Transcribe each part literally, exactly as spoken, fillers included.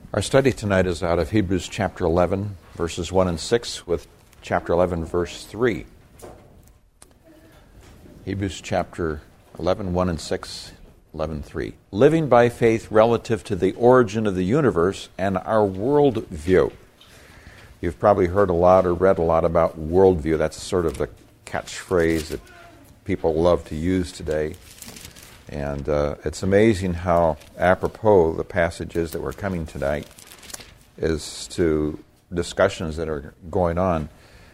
Our study tonight is out of Hebrews chapter eleven, verses one and six, with chapter eleven, verse three. Hebrews chapter eleven, one and six, eleven, three. Living by faith relative to the origin of the universe and our worldview. You've probably heard a lot or read a lot about worldview. That's sort of the catchphrase that people love to use today. And uh, it's amazing how apropos the passages that we're coming tonight is to discussions that are going on.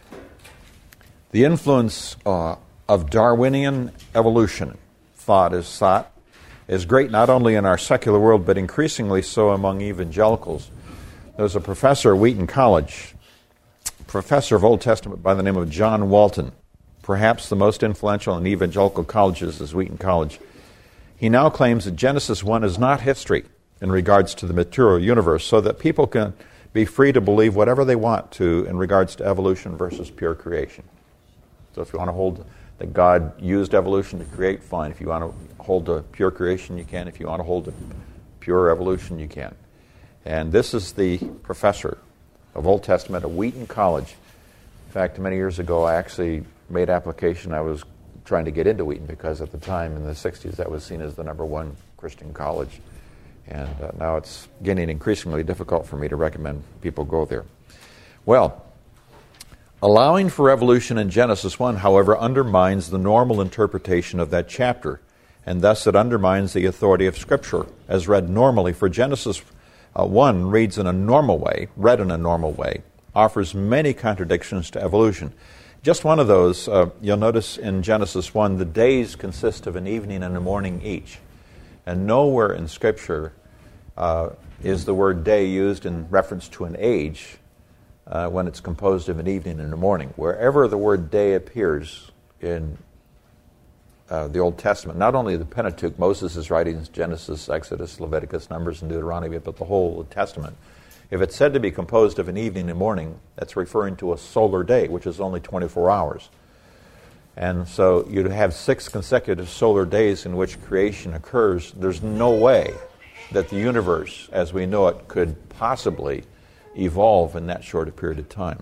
The influence uh, of Darwinian evolution thought is thought is great not only in our secular world, but increasingly so among evangelicals. There was a professor at Wheaton College, professor of Old Testament by the name of John Walton. Perhaps the most influential in evangelical colleges is Wheaton College. He now claims that Genesis one is not history in regards to the material universe, so that people can be free to believe whatever they want to in regards to evolution versus pure creation. So if you want to hold that God used evolution to create, fine. If you want to hold to pure creation, you can. If you want to hold to pure evolution, you can. And this is the professor of Old Testament at Wheaton College. In fact, many years ago, I actually made application. I was trying to get into Wheaton because at the time in the sixties that was seen as the number one Christian college, and uh, now it's getting increasingly difficult for me to recommend people go there. Well, allowing for evolution in Genesis one, however, undermines the normal interpretation of that chapter, and thus it undermines the authority of Scripture as read normally. For Genesis uh, one reads in a normal way, read in a normal way, offers many contradictions to evolution. Just one of those, uh, you'll notice in Genesis one, the days consist of an evening and a morning each. And nowhere in Scripture uh, is the word day used in reference to an age uh, when it's composed of an evening and a morning. Wherever the word day appears in uh, the Old Testament, not only the Pentateuch, Moses' writings, Genesis, Exodus, Leviticus, Numbers, and Deuteronomy, but the whole Old Testament, if it's said to be composed of an evening and morning, that's referring to a solar day, which is only twenty-four hours. And so you'd have six consecutive solar days in which creation occurs. There's no way that the universe, as we know it, could possibly evolve in that short a period of time.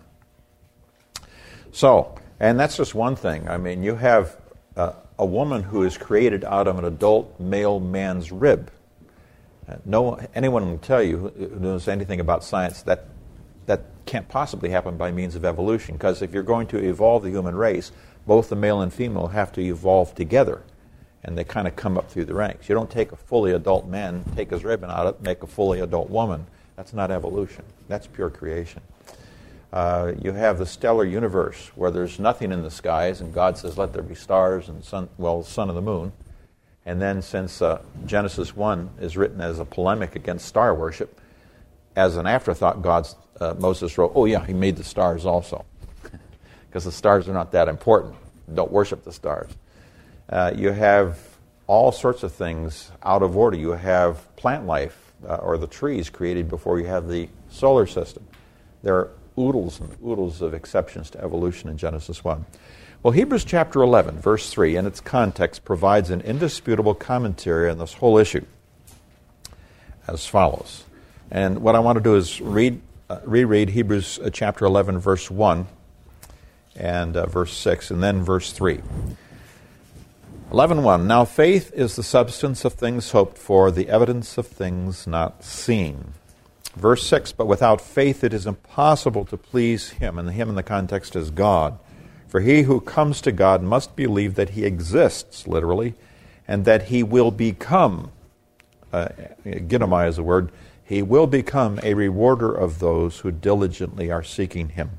So, and that's just one thing. I mean, you have uh, a woman who is created out of an adult male man's rib. Uh, no, anyone will tell you who knows anything about science that that can't possibly happen by means of evolution, because if you're going to evolve the human race, both the male and female have to evolve together, and they kind of come up through the ranks. You don't take a fully adult man, take his ribbon out of it, make a fully adult woman. That's not evolution. That's pure creation. Uh, you have the stellar universe where there's nothing in the skies, and God says, let there be stars and sun, well, sun and the moon. And then since uh, Genesis one is written as a polemic against star worship, as an afterthought, God's, uh, Moses wrote, oh yeah, he made the stars also. Because the stars are not that important. Don't worship the stars. Uh, you have all sorts of things out of order. You have plant life, uh, or the trees created before you have the solar system. There are oodles and oodles of exceptions to evolution in Genesis one. Well, Hebrews chapter eleven, verse three, in its context, provides an indisputable commentary on this whole issue as follows. And what I want to do is read, uh, reread Hebrews uh, chapter eleven, verse one, and uh, verse six, and then verse three. eleven one, now faith is the substance of things hoped for, the evidence of things not seen. Verse six, but without faith it is impossible to please Him, and the Him in the context is God. For he who comes to God must believe that He exists, literally, and that He will become, uh, ginomai is a word, He will become a rewarder of those who diligently are seeking Him.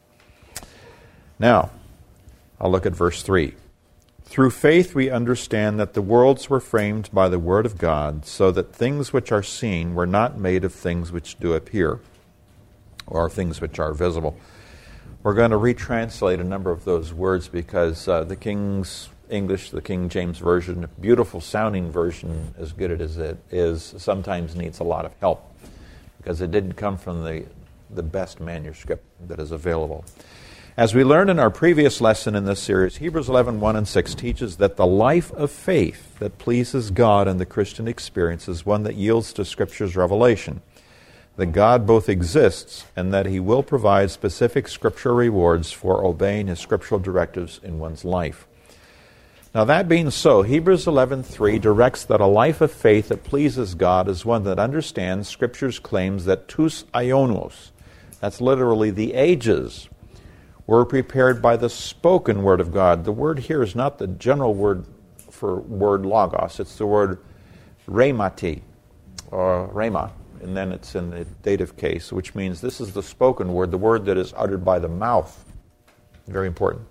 Now, I'll look at verse three. Through faith we understand that the worlds were framed by the Word of God, so that things which are seen were not made of things which do appear, or things which are visible. We're going to retranslate a number of those words because uh, the King's English, the King James Version, beautiful sounding version, as good as it is, sometimes needs a lot of help because it didn't come from the, the best manuscript that is available. As we learned in our previous lesson in this series, Hebrews eleven, one and six teaches that the life of faith that pleases God in the Christian experience is one that yields to Scripture's revelation. that God both exists and that he will provide specific scriptural rewards for obeying his scriptural directives in one's life. Now, that being so, Hebrews eleven three directs that a life of faith that pleases God is one that understands Scripture's claims that tous aionos, that's literally the ages, were prepared by the spoken word of God. The word here is not the general word for word logos. It's the word rhemati, or rhema, and then it's in the dative case, which means this is the spoken word, the word that is uttered by the mouth. Very important.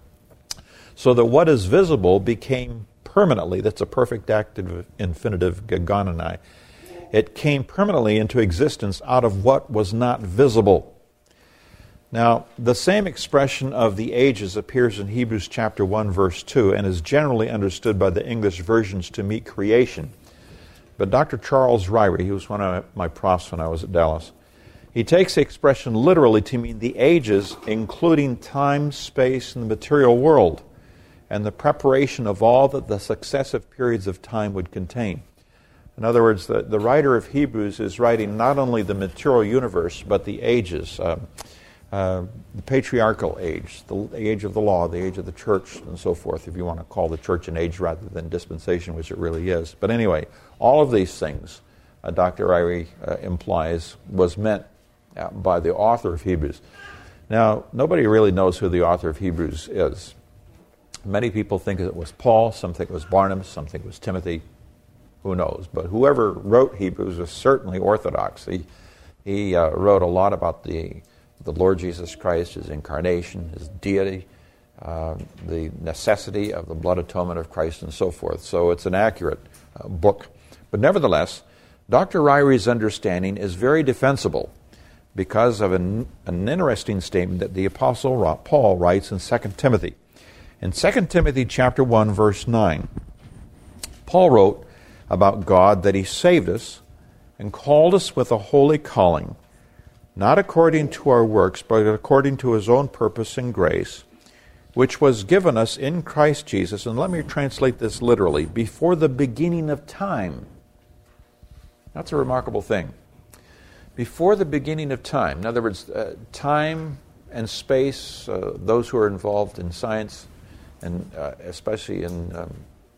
So that what is visible became permanently, that's a perfect active infinitive gagonanai, it came permanently into existence out of what was not visible. Now, the same expression of the ages appears in Hebrews chapter one, verse two, and is generally understood by the English versions to mean creation. But Doctor Charles Ryrie, he was one of my profs when I was at Dallas, he takes the expression literally to mean the ages, including time, space, and the material world, and the preparation of all that the successive periods of time would contain. In other words, the, the writer of Hebrews is writing not only the material universe, but the ages. Uh, Uh, the patriarchal age, the age of the law, the age of the church, and so forth, if you want to call the church an age rather than dispensation, which it really is. But anyway, all of these things, uh, Doctor Ryrie uh, implies, was meant uh, by the author of Hebrews. Now, nobody really knows who the author of Hebrews is. Many people think it was Paul, some think it was Barnabas, some think it was Timothy. Who knows? But whoever wrote Hebrews was certainly orthodox. He, he uh, wrote a lot about the the Lord Jesus Christ, his incarnation, his deity, uh, the necessity of the blood atonement of Christ, and so forth. So it's an accurate uh, book. But nevertheless, Doctor Ryrie's understanding is very defensible because of an, an interesting statement that the Apostle Paul writes in Second Timothy. In Second Timothy chapter one, verse nine, Paul wrote about God that he saved us and called us with a holy calling, not according to our works, but according to his own purpose and grace, which was given us in Christ Jesus. And let me translate this literally, before the beginning of time. That's a remarkable thing. Before the beginning of time. In other words, uh, time and space, uh, those who are involved in science, and uh, especially in um,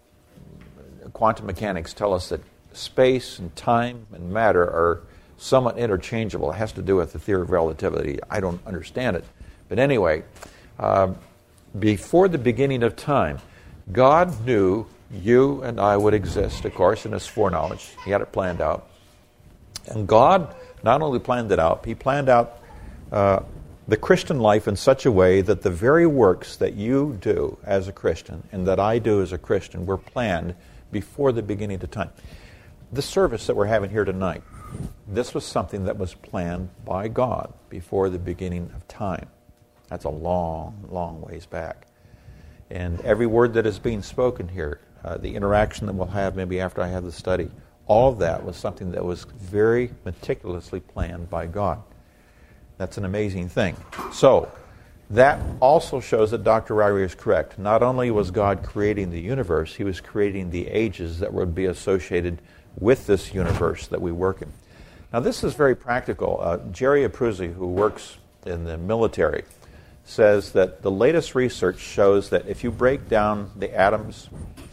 quantum mechanics, tell us that space and time and matter are somewhat interchangeable. It has to do with the theory of relativity. I don't understand it. But anyway, uh, before the beginning of time, God knew you and I would exist, of course, in his foreknowledge. He had it planned out. And God not only planned it out, he planned out uh, the Christian life in such a way that the very works that you do as a Christian and that I do as a Christian were planned before the beginning of time. The service that we're having here tonight, this was something that was planned by God before the beginning of time. That's a long, long ways back. And every word that is being spoken here, uh, the interaction that we'll have maybe after I have the study, all of that was something that was very meticulously planned by God. That's an amazing thing. So, that also shows that Doctor Ryrie is correct. Not only was God creating the universe, he was creating the ages that would be associated with this universe that we work in. Now, this is very practical. Uh, Jerry Abruzzi, who works in the military, says that the latest research shows that if you break down the atoms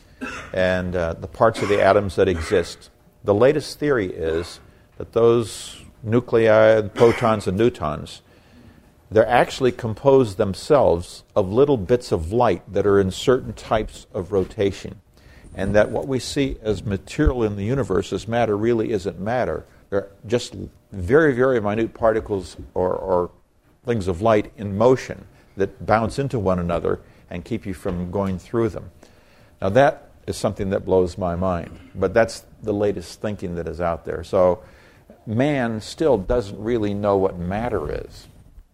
and uh, the parts of the atoms that exist, the latest theory is that those nuclei, protons and neutrons, they're actually composed themselves of little bits of light that are in certain types of rotation. And that what we see as material in the universe as matter really isn't matter. They're just very, very minute particles or, or things of light in motion that bounce into one another and keep you from going through them. Now that is something that blows my mind, but that's the latest thinking that is out there. So man still doesn't really know what matter is.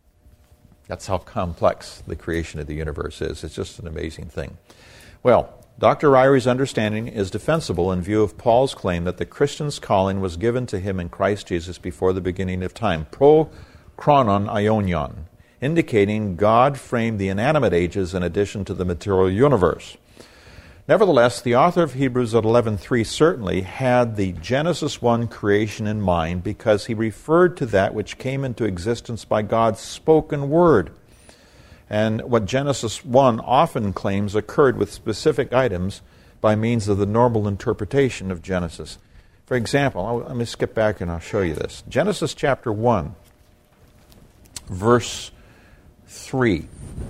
That's how complex the creation of the universe is. It's just an amazing thing. Well, Doctor Ryrie's understanding is defensible in view of Paul's claim that the Christian's calling was given to him in Christ Jesus before the beginning of time, pro chronon aionion, indicating God framed the inanimate ages in addition to the material universe. Nevertheless, the author of Hebrews at eleven three certainly had the Genesis one creation in mind, because he referred to that which came into existence by God's spoken word. And what Genesis one often claims occurred with specific items by means of the normal interpretation of Genesis. For example, I'll, let me skip back and I'll show you this. Genesis chapter one, verse three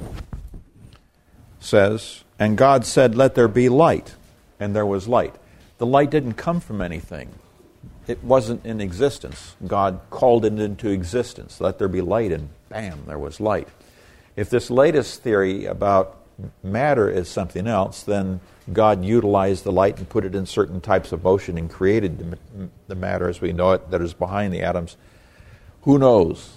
says, "And God said, let there be light, and there was light." The light didn't come from anything. It wasn't in existence. God called it into existence. Let there be light, and bam, there was light. If this latest theory about matter is something else, then God utilized the light and put it in certain types of motion and created the, the matter as we know it that is behind the atoms. Who knows?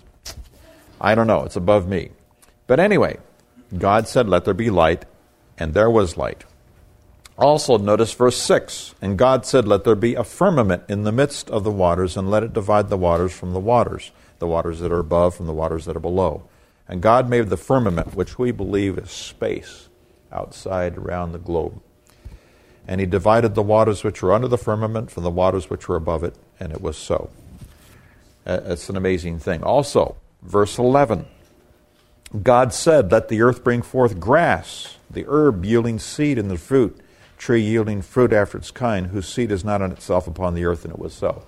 I don't know. It's above me. But anyway, God said, let there be light, and there was light. Also, notice verse six. "And God said, let there be a firmament in the midst of the waters, and let it divide the waters from the waters, the waters that are above from the waters that are below. And God made the firmament," which we believe is space outside around the globe. "And he divided the waters which were under the firmament from the waters which were above it, and it was so." Uh, it's an amazing thing. Also, verse eleven. "God said, let the earth bring forth grass, the herb yielding seed in the fruit, tree yielding fruit after its kind, whose seed is not in itself upon the earth, and it was so."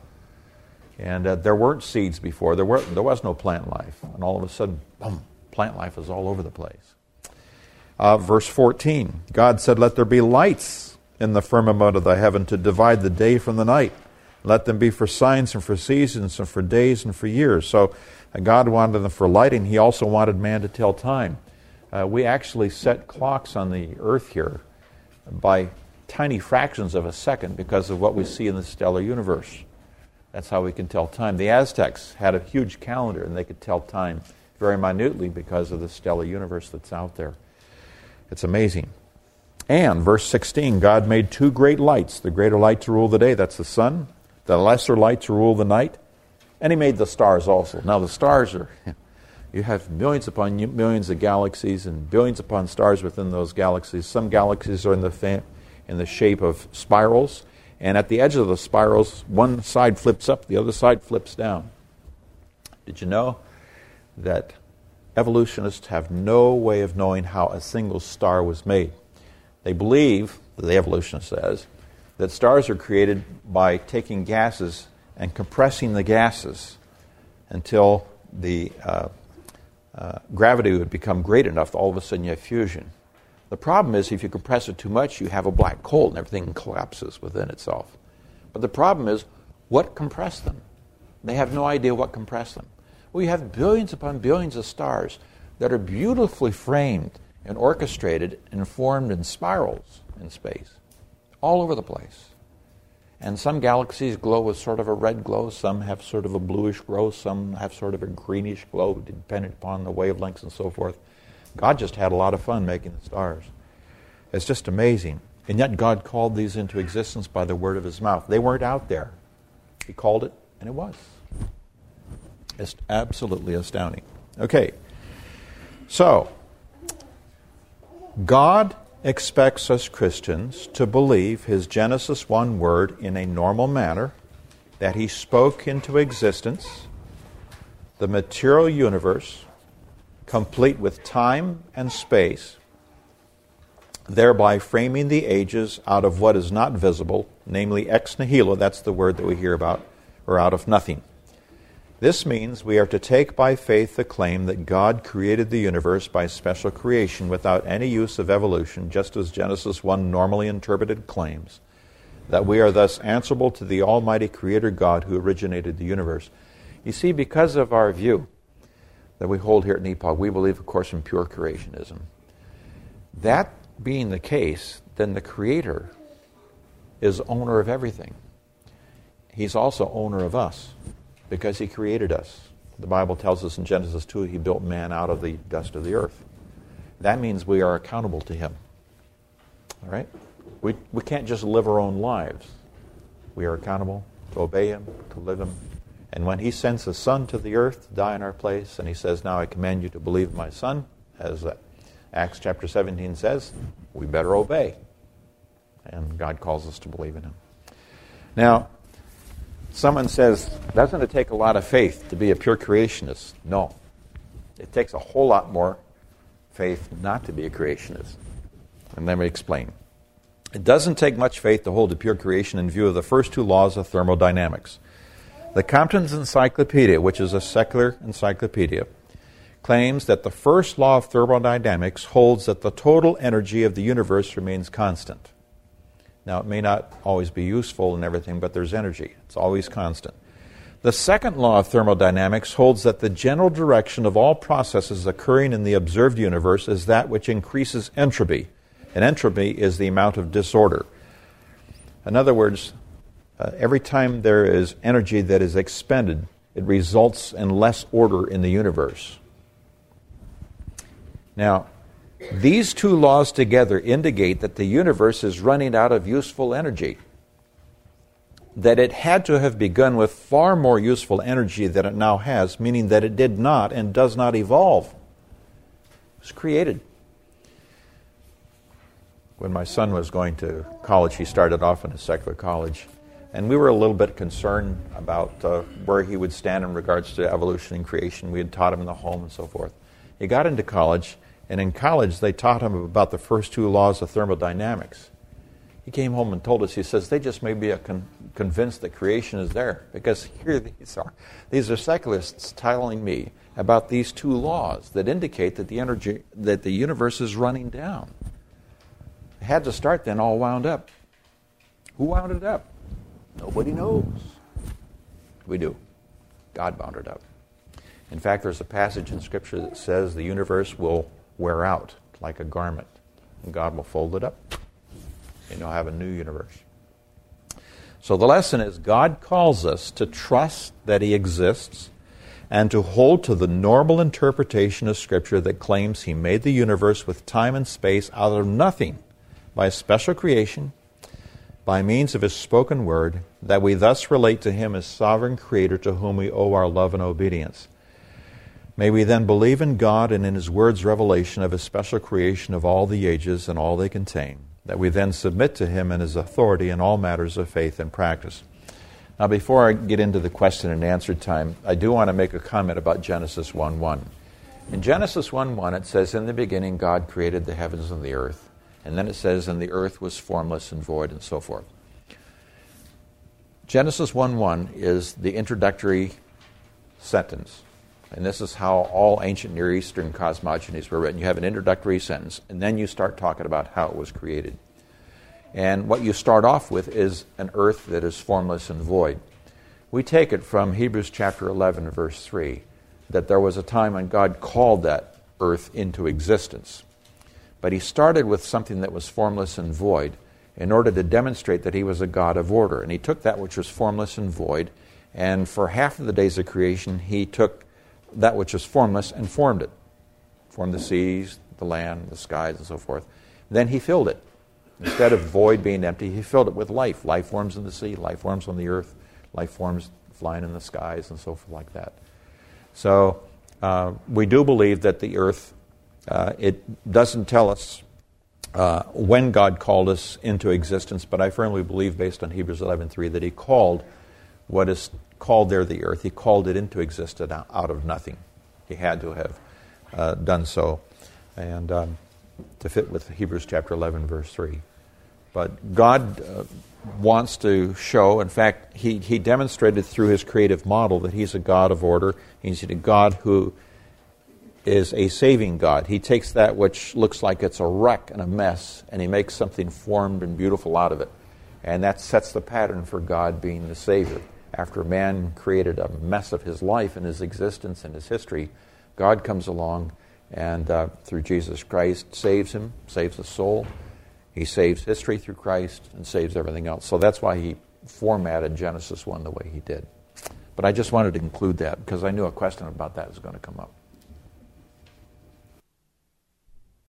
And uh, there weren't seeds before. There, were, there was no plant life. And all of a sudden, boom, plant life is all over the place. Uh, verse fourteen. "God said, let there be lights in the firmament of the heaven to divide the day from the night. Let them be for signs and for seasons and for days and for years." So uh, God wanted them for lighting. He also wanted man to tell time. Uh, we actually set clocks on the earth here by tiny fractions of a second because of what we see in the stellar universe. That's how we can tell time. The Aztecs had a huge calendar, and they could tell time very minutely because of the stellar universe that's out there. It's amazing. And verse sixteen, "God made two great lights, the greater light to rule the day," that's the sun, "the lesser light to rule the night. And he made the stars also." Now the stars are, you have millions upon millions of galaxies and billions upon stars within those galaxies. Some galaxies are in the fa- in the shape of spirals, and at the edge of the spirals, one side flips up, the other side flips down. Did you know that evolutionists have no way of knowing how a single star was made? They believe, the evolutionist says, that stars are created by taking gases and compressing the gases until the uh, uh, gravity would become great enough that all of a sudden you have fusion. The problem is if you compress it too much, you have a black hole and everything collapses within itself. But the problem is, what compressed them? They have no idea what compressed them. Well, you have billions upon billions of stars that are beautifully framed and orchestrated and formed in spirals in space, all over the place. And some galaxies glow with sort of a red glow, some have sort of a bluish glow, some have sort of a greenish glow, depending upon the wavelengths and so forth. God just had a lot of fun making the stars. It's just amazing. And yet God called these into existence by the word of his mouth. They weren't out there. He called it, and it was. It's absolutely astounding. Okay, so God expects us Christians to believe his Genesis one word in a normal manner, that he spoke into existence the material universe, complete with time and space, thereby framing the ages out of what is not visible, namely ex nihilo, that's the word that we hear about, or out of nothing. This means we are to take by faith the claim that God created the universe by special creation without any use of evolution, just as Genesis one normally interpreted claims, that we are thus answerable to the Almighty Creator God who originated the universe. You see, because of our view that we hold here at Nepal, we believe, of course, in pure creationism. That being the case, then the Creator is owner of everything. He's also owner of us, because he created us. The Bible tells us in Genesis two, he built man out of the dust of the earth. That means we are accountable to him. All right? We, we can't just live our own lives. We are accountable to obey him, to live him. And when he sends his son to the earth to die in our place, and he says, now I command you to believe in my son, as Acts chapter seventeen says, we better obey. and God calls us to believe in him. Now, someone says, doesn't it take a lot of faith to be a pure creationist? No. It takes a whole lot more faith not to be a creationist. And let me explain. It doesn't take much faith to hold a pure creation in view of the first two laws of thermodynamics. The Compton's Encyclopedia, which is a secular encyclopedia, claims that the first law of thermodynamics holds that the total energy of the universe remains constant. Now, it may not always be useful and everything, but there's energy. It's always constant. The second law of thermodynamics holds that the general direction of all processes occurring in the observed universe is that which increases entropy. And entropy is the amount of disorder. In other words, uh, every time there is energy that is expended, it results in less order in the universe. Now, these two laws together indicate that the universe is running out of useful energy. That it had to have begun with far more useful energy than it now has, meaning that it did not and does not evolve. It was created. When my son was going to college, he started off in a secular college, and we were a little bit concerned about uh, where he would stand in regards to evolution and creation. We had taught him in the home and so forth. He got into college, and in college they taught him about the first two laws of thermodynamics. He came home and told us, he says, they just made me a con- convinced that creation is there. Because here these are. These are secularists telling me about these two laws that indicate that the energy, that the universe is running down. It had to start then all wound up. Who wound it up? Nobody knows. We do. God wound it up. In fact, there's a passage in Scripture that says the universe will wear out like a garment, and God will fold it up, and you'll have a new universe. So the lesson is God calls us to trust that he exists and to hold to the normal interpretation of Scripture that claims he made the universe with time and space out of nothing by a special creation, by means of his spoken word, that we thus relate to him as sovereign creator to whom we owe our love and obedience. May we then believe in God and in his word's revelation of his special creation of all the ages and all they contain, that we then submit to him and his authority in all matters of faith and practice. Now, before I get into the question and answer time, I do want to make a comment about Genesis one one. In Genesis one one, it says, in the beginning God created the heavens and the earth. And then it says, and the earth was formless and void, and so forth. Genesis one one is the introductory sentence. And this is how all ancient Near Eastern cosmogonies were written. You have an introductory sentence, and then you start talking about how it was created. And what you start off with is an earth that is formless and void. We take it from Hebrews chapter eleven, verse three, that there was a time when God called that earth into existence. But he started with something that was formless and void in order to demonstrate that he was a God of order. And he took that which was formless and void, and for half of the days of creation, he took that which was formless and formed it. Formed the seas, the land, the skies, and so forth. Then he filled it. Instead of void being empty, he filled it with life. Life forms in the sea, life forms on the earth, life forms flying in the skies, and so forth like that. So uh, we do believe that the earth, uh, it doesn't tell us uh, when God called us into existence, but I firmly believe, based on Hebrews eleven three, that he called what is called there the earth. He called it into existence out of nothing. He had to have uh, done so, and um, to fit with Hebrews chapter eleven, verse three. But God uh, wants to show, in fact, he, he demonstrated through his creative model that he's a God of order. He's a God who is a saving God. He takes that which looks like it's a wreck and a mess, and he makes something formed and beautiful out of it. And that sets the pattern for God being the Savior. After man created a mess of his life and his existence and his history, God comes along and uh, through Jesus Christ saves him, saves the soul. He saves history through Christ and saves everything else. So that's why he formatted Genesis one the way he did. But I just wanted to include that because I knew a question about that was going to come up.